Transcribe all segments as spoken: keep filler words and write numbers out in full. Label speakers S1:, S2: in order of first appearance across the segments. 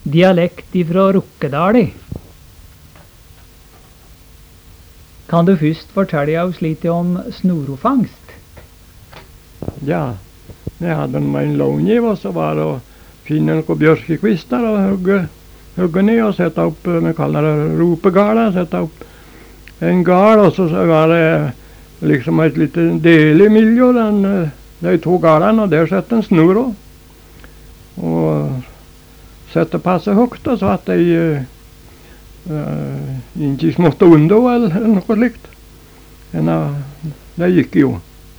S1: dialekt ifra Rokkedal. Kan du først fortelle oss litt om snorofangst?
S2: Ja, jeg hadde med en långiv, og så var det å finne noen bjørkekvister og hugge, hugge ned og sette opp, vi kaller det ropegala, sette opp en gal, og så var det liksom et lite del i miljø, den, de to galene, og der sette en snor også. Og sette passe høyt, så at de uh, ikke småtte unna eller, eller noe slikt. Men uh, det gikk jo.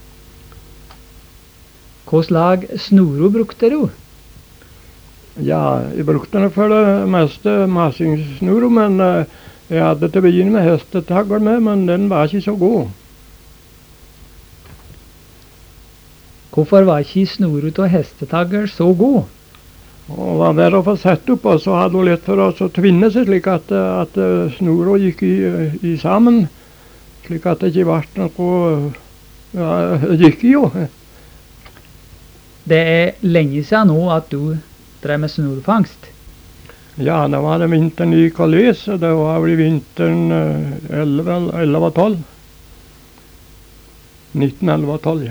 S1: Hva slag snoro brukte du?
S2: Ja, jeg brukte det for det meste massingssnoro, men uh, jeg hadde til å begynne med hestetagger med, men den var ikke så god.
S1: Hvorfor var ikke snoro av hestetagger så god?
S2: Og var verre å få sett opp, og så hadde hun lett for oss å tvinne seg slik at, at snoro gikk i, i sammen, slik at det ikke ble noe, ja, det gikk jo.
S1: Det er lenge siden nå at du drev med snorfangst.
S2: Ja, det var det vinteren i Calais, det var vel vinteren elleve tolv. nitten elleve tolv, ja.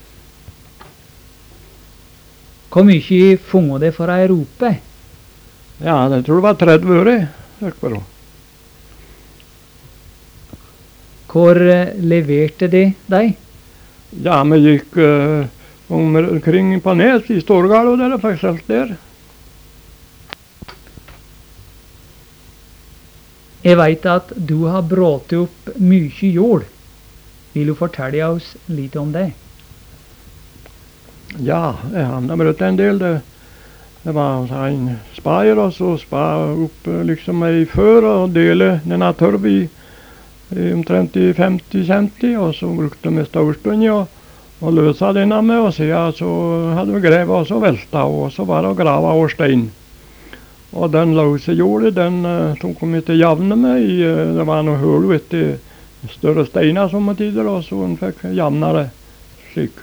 S1: Hvor mye funget det for ei rope?
S2: Ja, jeg tror det var tretti øre.
S1: Hvor uh, leverte de deg?
S2: Ja, vi gikk uh, omkring på Nes i Storgard og der, for eksempel der.
S1: Jeg vet at du har brått opp mye jord. Vil du fortelle oss litt om det?
S2: Ja, jeg hadde brøtt en del. Det, det var en spaier, og så spa opp liksom ei før og dele denne tørv i, i omtrent i femti centi, og så brukte vi stålspunni og, og løsa denne med, og siden så hadde vi grevet og så velta, og så var det å grave over stein. Og den løse jordet, den uh, tok vi til javne med, i, uh, det var noe høl etter større steiner som tider, og så en fikk javnere slik.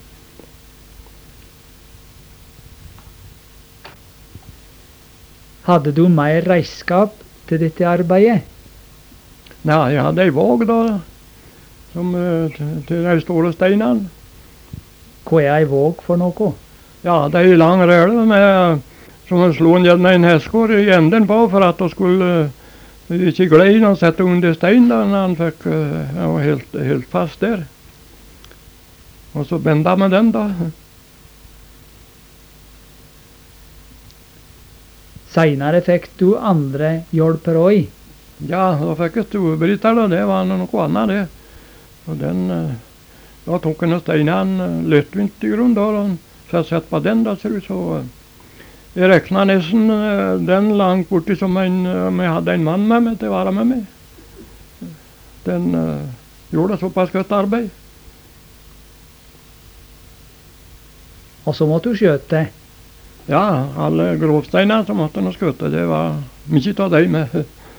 S1: Hadde du mer reiskap til dette arbeidet?
S2: Nei, jeg hadde ei våg da, som, uh, til de store steinene.
S1: Hva er ei våg for noe?
S2: Ja, det er en lang røle med, som han slo gjerne en heskår i enden på, for at han skulle uh, ikke glede når han sette under stein, da han fikk uh, han var helt, helt fast der. Og så benda med den da.
S1: Senere fikk du andre hjelper også.
S2: Ja, da fikk jeg storbryter, da. Det var noe annet, det. Og den, uh, da tok han steinene uh, lettvint i grunn, da. Og så jeg sett på den, da, ser ut så. Uh, jeg rekna nesten uh, den langt borti som en, um, jeg hadde en mann med meg til å være med meg. Den uh, gjorde såpass godt arbeid.
S1: Og så måtte du skjøte.
S2: Ja, alle grovsteiner som måtte nå skjøte, det var mye av dem med.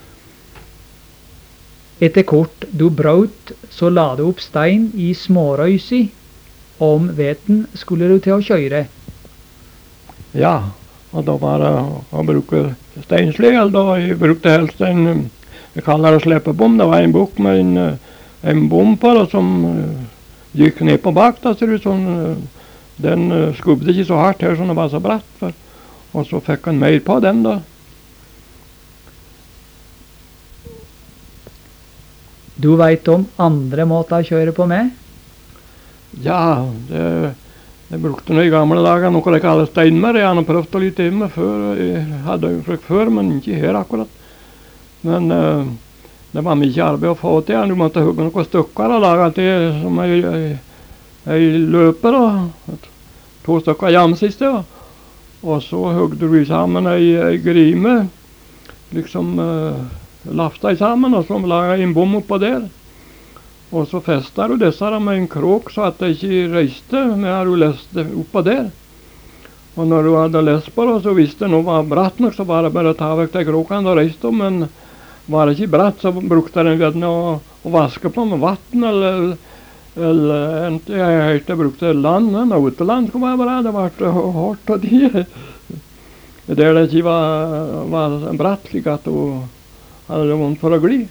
S1: Etter kort du brøt, så la du opp stein i smårøysi. Om veten skulle du til å kjøre.
S2: Ja, og da var det å bruke steinslegel, da jeg brukte helst en, jeg kaller det slepebom, det var en bok med en, en bom på det som gikk ned på bak, da ser det ut sånn. Den uh, skubbde ikke så hardt her, sånn det var så bratt, for. Og så fikk han mer på den da.
S1: Du vet om andre måter å kjøre på med?
S2: Ja, det, det brukte noe i gamle dager, noe det kalles steinmer. Jeg hadde prøvd å litt hjemme før, jeg hadde jo frøkt før, men ikke her akkurat. Men uh, det var mye arbeid å få til, du måtte hugge noen stykker og lage til som ei, ei ei løper, da. To stykker jamsiste, da. Og så hugde du sammen ei, ei grime, liksom uh, lafta i sammen, og så laga en bom oppå der. Og så festa du disse med en krok, så at det ikke reiste, med at du leste oppå der. Og når du hadde lest på det, så visste du noe var bratt nok, så var det bare å ta vekk de krokene og reiste, men var det ikke bratt, så brukte den gjerne å, å vaske på med vatten, eller Eller, jeg hørte jeg brukte land, men uteland skulle være bra, det var hardt og de. der det ikke var, var bratt, slik at hun hadde vondt for å gli.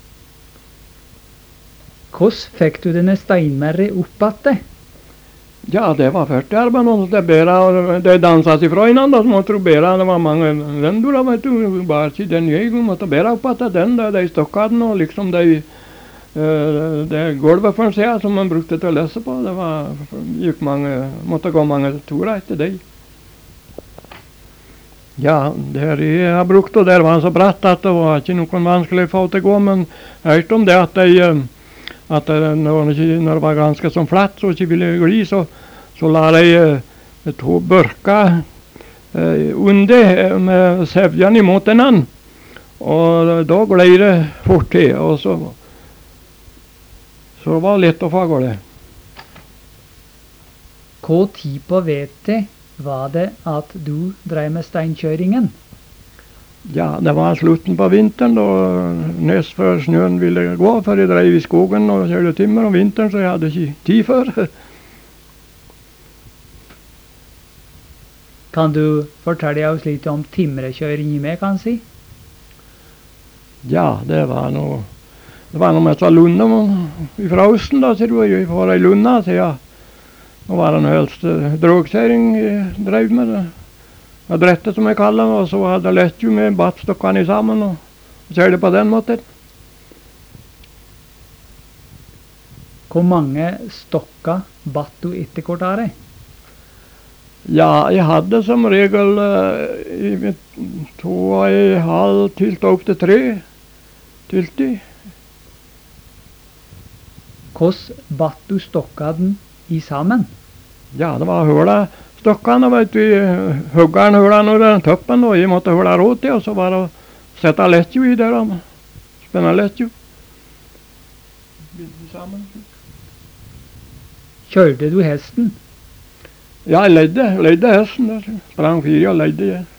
S1: Hvordan fikk du denne steinmerre opp att?
S2: Ja, det var først arbeid nå. Det bæra, det danset ifra hverandre, så måtte du bæra. Det var mange rendur, vet du. Bare ikke den jeg måtte bæra opp at den, de stokkene og liksom de, det gulvet for en sted som man brukte til å lese på. Det var, gikk mange, måtte gå mange turer etter det. Ja, der jeg har brukt, og der var så bratt at det var ikke noen vanskelig å få til å gå, men jeg hørte om det at de at det, når, det, når det var ganske sånn flatt, så ikke ville gli, så, så la de eh, to børker eh, under med sevjen imot den annen. Og da glei det fort til, og så, så var det lett å få gå det.
S1: Hva tid på vete var det at du drev med steinkjøringen?
S2: Ja, det var slutten på vinteren, da nest før snøen ville gå, for jeg drev i skogen og kjørte timmer om vinteren, så jeg hadde ikke tid før.
S1: Kan du fortelle oss litt om timrekjøringen med, kan si?
S2: Ja, det var noe, det var noe med så lunde fra Østen, da, så jeg var i Lunda, så ja, nå var det noe helst drogkjøring jeg drev med det. Jeg drette som jeg kaller det, og så hadde jeg lett jo med battstokkene sammen og kjørte på den måten.
S1: Hvor mange stokker batt du etter hvert av det?
S2: Ja, jeg hadde som regel uh, to og en halv tylt opp til tre tylti.
S1: Hvordan batt du stokkene i sammen?
S2: Ja, det var høla. Stokkene, vet du, huggeren høla når den tøppen, og jeg måtte høla råd til, og så var det å sette lettjo i der, og spenne lettjo.
S1: Kjørte du hesten?
S2: Ja, jeg leide, leide hesten, der. Sprang fire og leide jeg.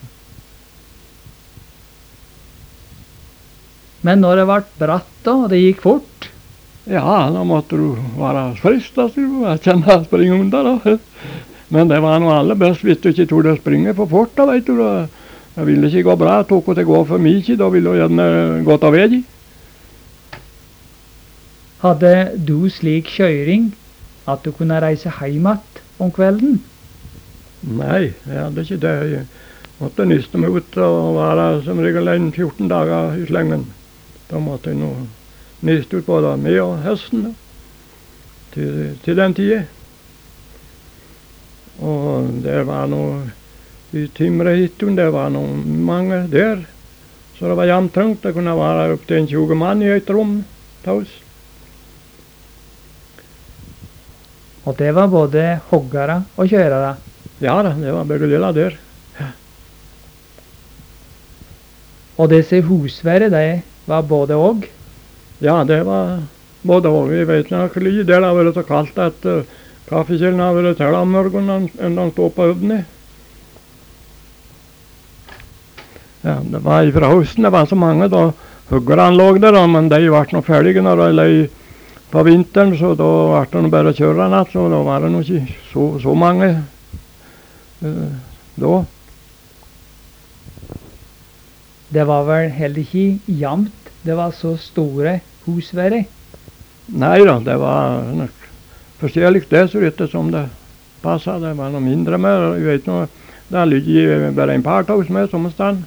S1: Men når det ble bratt da, og det gikk fort?
S2: Ja, da måtte du være frisk, da, så du kjenne å springe under, da. Men det var noe aller best hvis du ikke torde å springe for fort, da, vet du. Da. Det ville ikke gå bra, tok det gå for mye, da ville du gjerne gått av vei.
S1: Hadde du slik kjøring at du kunne reise hjem igjen om kvelden?
S2: Nei, jeg hadde ikke det. Jeg måtte nyste meg ut og være som regel en fjorten dager i slengen. Da måtte jeg nå nyste ut både meg og hesten da, til, til den tiden. Og det var noe i timrehytten, det var noe mange der. Så det var jamtrangt, det kunne være opp til en tjue mann i et rom til oss.
S1: Og det var både hoggere og kjørere?
S2: Ja da, det var begge deler der. Ja.
S1: Og disse husvære, det var både og?
S2: Ja, det var både og. Vi vet nok litt, det har vært så kaldt at uh, kaffekjelen har vært til om morgenen enn de stod på øvne. Ja, det var fra høsten, det var så mange da. Huggerne lå der, da, men de ble nå ferdige når de løy på vinteren, så da ble det bare å kjøre natt, så da var det nå ikke så, så mange uh, da.
S1: Det var vel heller ikke jevnt, det var så store husvære?
S2: Nei da, det var nok forskjellig det så rett som det passet. Det var noe mindre med, jeg vet nå, det ligger bare en par tog med som stand.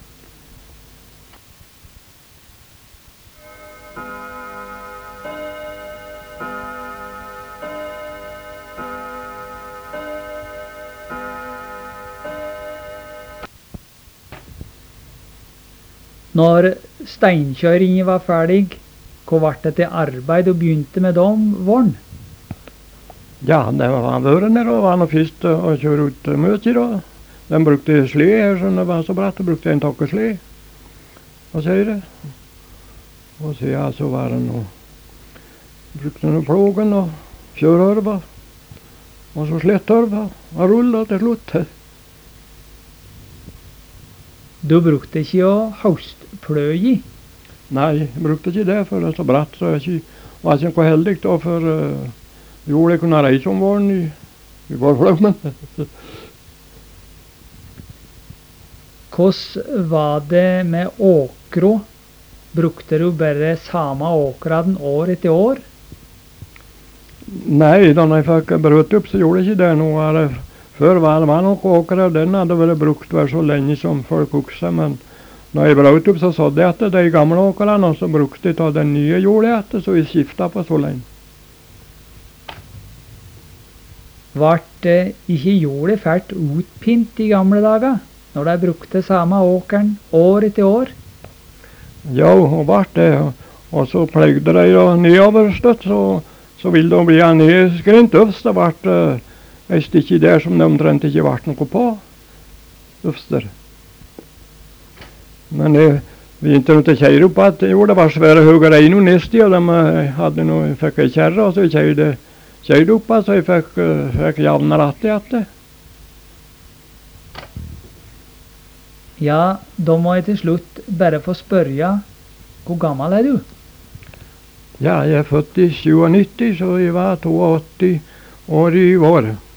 S1: Når steinkjøringen var ferdig, hva ble det til arbeid og begynte med dem våren?
S2: Ja, det var vært der, og var nå først å kjøre ut møter, og de brukte sle her, så det var så bratt, de brukte en tokkesle, og kjøre. Og så ja, så var det noe, brukte noe plogen og fjørhørva, og så sletthørva, og rullet til slutt.
S1: Du brukte ikke å høstpløye?
S2: Nei, jeg brukte ikke det, for det er så bratt, så jeg var ikke noe heldig da, for uh, jorda kunne reise om våren i, i vårflømmen.
S1: Hvordan var det med åkro? Brukte du bare samme åkraden år etter år?
S2: Nei, da jeg fikk brøt opp, så gjorde jeg ikke det noe. Før var det nok åkra, den hadde vært brukt hver så lenge som folk også, men når jeg brøt opp, så sådde jeg etter de gamle åkrene, og så brukte jeg av den nye jorda etter, så jeg skiftet på så lenge.
S1: Vart eh, ikke jorda fælt utpint i gamle dager, når de brukte samme åkeren år etter år?
S2: Ja, og vart det, og, og så plegde de da nedoverstøtt, så, så ville det bli en nedskrint øvst. Det vart uh, et stykke der som det omtrent ikke vart noe på, øvster. Men det, vi ikke nødt til å kjøre opp at jo, det var svære høye regn og nesti, og de uh, hadde noe, jeg fikk en kjerre, og så kjørte kjørte opp at så jeg fikk, uh, fikk javne rett i etter.
S1: Ja, da må jeg til slutt bare få spørre, hvor gammel er du?
S2: Ja, jeg er født i nittisju, så jeg var åttito år i år.